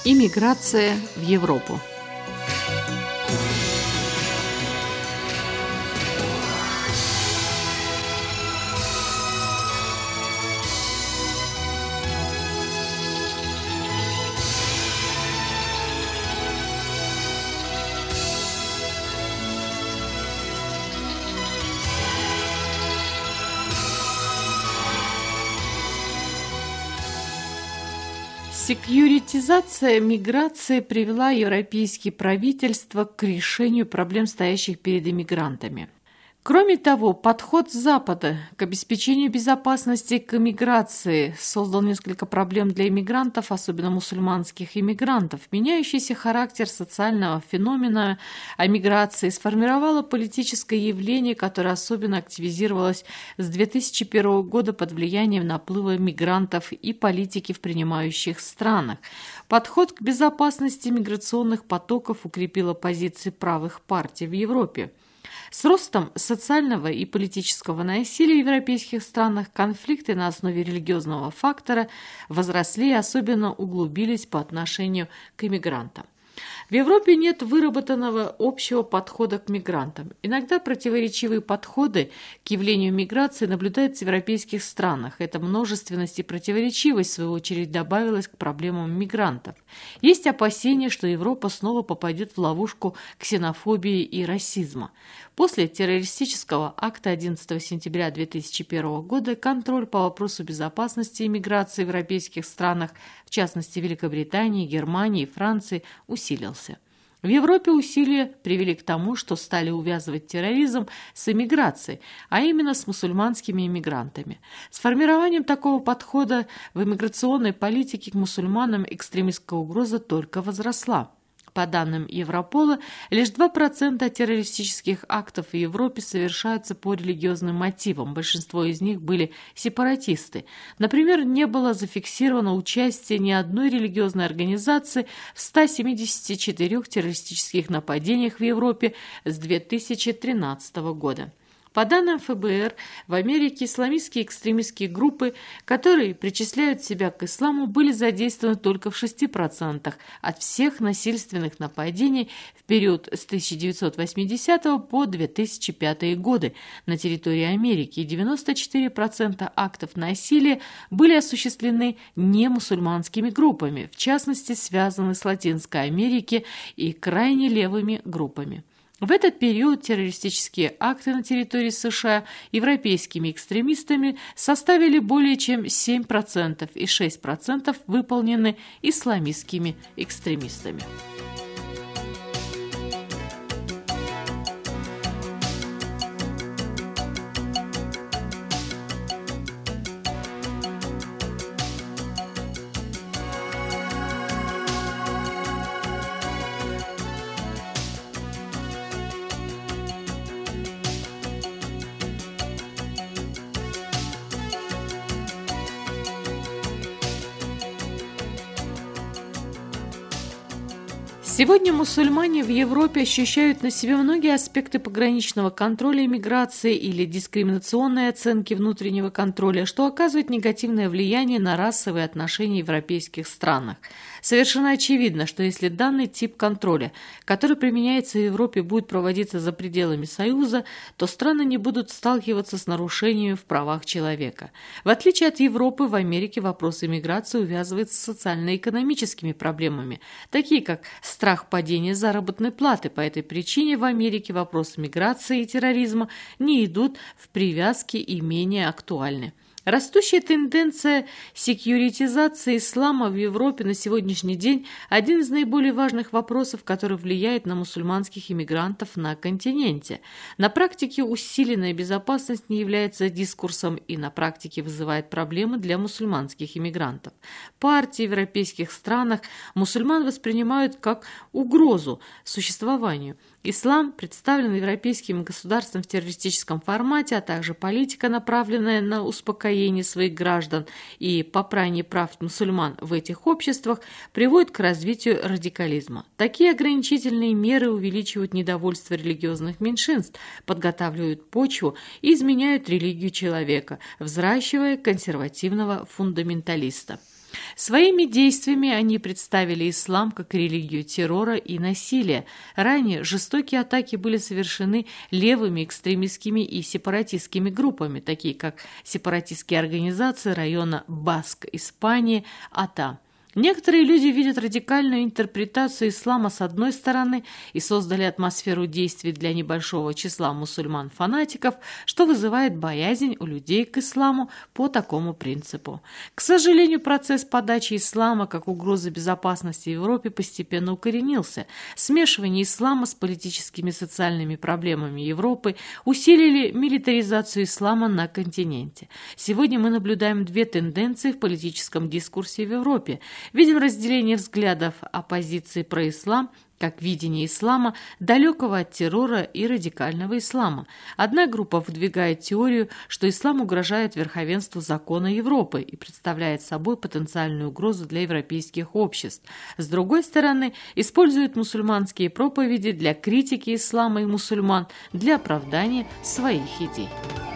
Иммиграция в Европу. Секьюритизация миграции привела европейские правительства к решению проблем, стоящих перед иммигрантами. Кроме того, подход Запада к обеспечению безопасности к миграции создал несколько проблем для иммигрантов, особенно мусульманских иммигрантов. Меняющийся характер социального феномена миграции сформировало политическое явление, которое особенно активизировалось с 2001 года под влиянием наплыва мигрантов и политики в принимающих странах. Подход к безопасности миграционных потоков укрепила позиции правых партий в Европе. С ростом социального и политического насилия в европейских странах конфликты на основе религиозного фактора возросли и особенно углубились по отношению к иммигрантам. В Европе нет выработанного общего подхода к мигрантам. Иногда противоречивые подходы к явлению миграции наблюдаются в европейских странах. Эта множественность и противоречивость, в свою очередь, добавилась к проблемам мигрантов. Есть опасения, что Европа снова попадет в ловушку ксенофобии и расизма. После террористического акта 11 сентября 2001 года контроль по вопросу безопасности и миграции в европейских странах, в частности Великобритании, Германии и Франции, усилился. В Европе усилия привели к тому, что стали увязывать терроризм с иммиграцией, а именно с мусульманскими иммигрантами. С формированием такого подхода в иммиграционной политике к мусульманам экстремистская угроза только возросла. По данным Европола, лишь 2% террористических актов в Европе совершаются по религиозным мотивам. Большинство из них были сепаратисты. Например, не было зафиксировано участие ни одной религиозной организации в 174 террористических нападениях в Европе с 2013 года. По данным ФБР, в Америке исламистские экстремистские группы, которые причисляют себя к исламу, были задействованы только в 6% от всех насильственных нападений в период с 1980 по 2005 годы на территории Америки, и 94% актов насилия были осуществлены немусульманскими группами, в частности, связаны с Латинской Америкой и крайне левыми группами. В этот период террористические акты на территории США европейскими экстремистами составили более чем 7% и 6% выполнены исламистскими экстремистами. Сегодня мусульмане в Европе ощущают на себе многие аспекты пограничного контроля и миграции или дискриминационной оценки внутреннего контроля, что оказывает негативное влияние на расовые отношения в европейских странах. Совершенно очевидно, что если данный тип контроля, который применяется в Европе, будет проводиться за пределами Союза, то страны не будут сталкиваться с нарушениями в правах человека. В отличие от Европы, в Америке вопрос иммиграции увязывается с социально-экономическими проблемами, такие как страх падения заработной платы. По этой причине в Америке вопросы миграции и терроризма не идут в привязке и менее актуальны. Растущая тенденция секьюритизации ислама в Европе на сегодняшний день – один из наиболее важных вопросов, который влияет на мусульманских иммигрантов на континенте. На практике усиленная безопасность не является дискурсом и на практике вызывает проблемы для мусульманских иммигрантов. Партии в европейских странах мусульман воспринимают как угрозу существованию. Ислам представлен европейским государством в террористическом формате, а также политика, направленная на успокоение своих граждан и попрание прав мусульман в этих обществах, приводит к развитию радикализма. Такие ограничительные меры увеличивают недовольство религиозных меньшинств, подготавливают почву и изменяют религию человека, взращивая консервативного фундаменталиста. Своими действиями они представили ислам как религию террора и насилия. Ранее жестокие атаки были совершены левыми экстремистскими и сепаратистскими группами, такие как сепаратистские организации района Баск, Испании, АТА. Некоторые люди видят радикальную интерпретацию ислама с одной стороны и создали атмосферу действий для небольшого числа мусульман-фанатиков, что вызывает боязнь у людей к исламу по такому принципу. К сожалению, процесс подачи ислама как угрозы безопасности в Европе постепенно укоренился. Смешивание ислама с политическими и социальными проблемами Европы усилили милитаризацию ислама на континенте. Сегодня мы наблюдаем две тенденции в политическом дискурсе в Европе. Видим разделение взглядов оппозиции про ислам, как видение ислама, далекого от террора и радикального ислама. Одна группа выдвигает теорию, что ислам угрожает верховенству закона Европы и представляет собой потенциальную угрозу для европейских обществ. С другой стороны, использует мусульманские проповеди для критики ислама и мусульман для оправдания своих идей.